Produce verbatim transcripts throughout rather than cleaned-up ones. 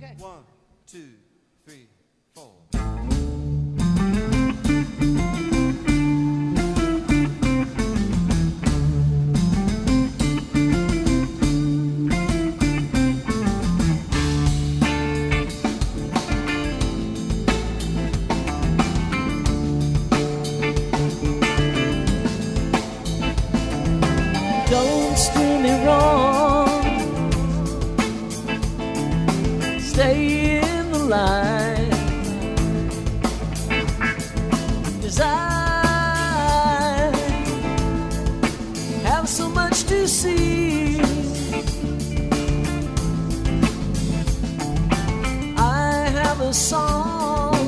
One, two, three, four. Don't steer me wrong, stay in the line, 'cause I have so much to see. I have a song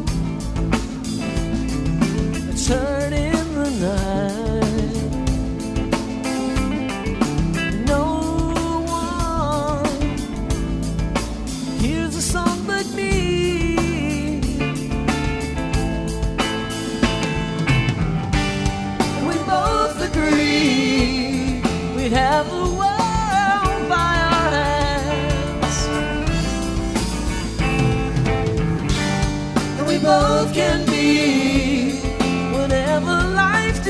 that's heard in the night. Have the world by our hands, and we both can be whatever life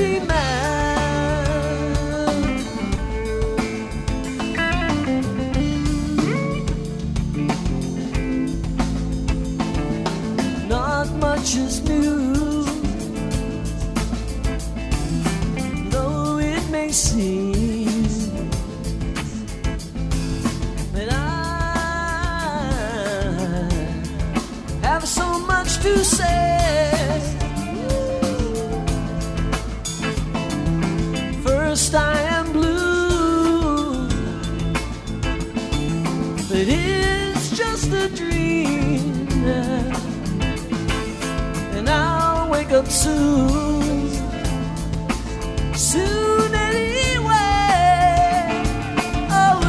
demands. Not much is new, though it may seem so much to say. First I am blue, but it's just a dream, and I'll wake up soon, soon anyway. Oh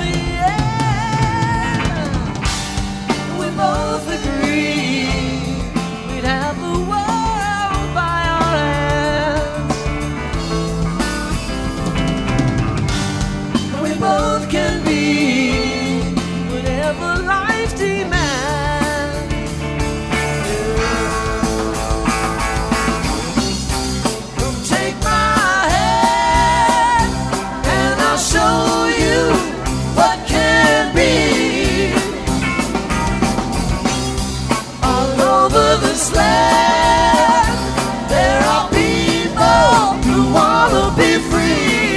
yeah, we both agree have the world by our hands. We both can be whatever life demands. Come take my hand and I'll show you what can be. All over this land, there are people who wanna be free.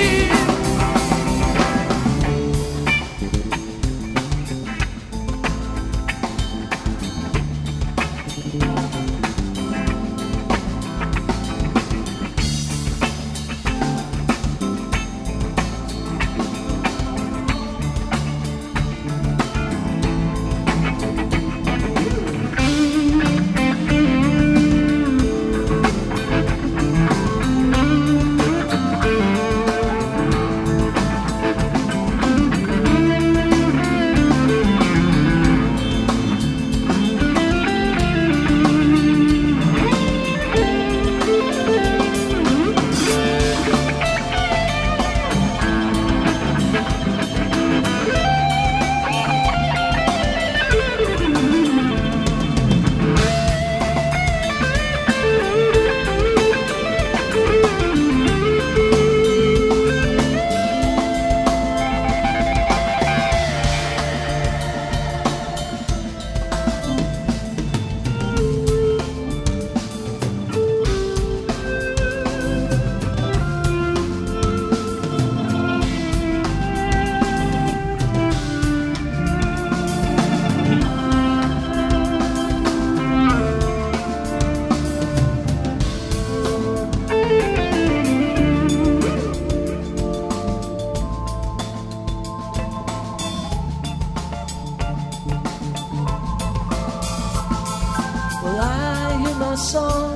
Song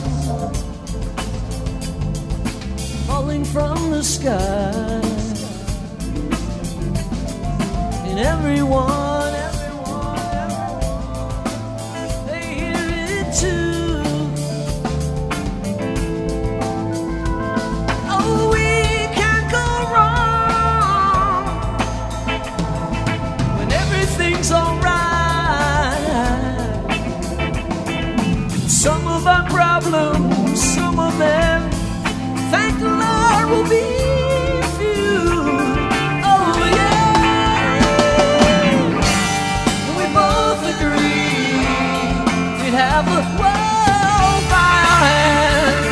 falling from the sky, and everyone, everyone, everyone, they hear it too. Oh, we can't go wrong when everything's alright. will be you. Oh yeah. We both agree we'd have the world by our hands.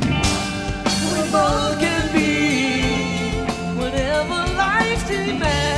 We both can be whatever life demands.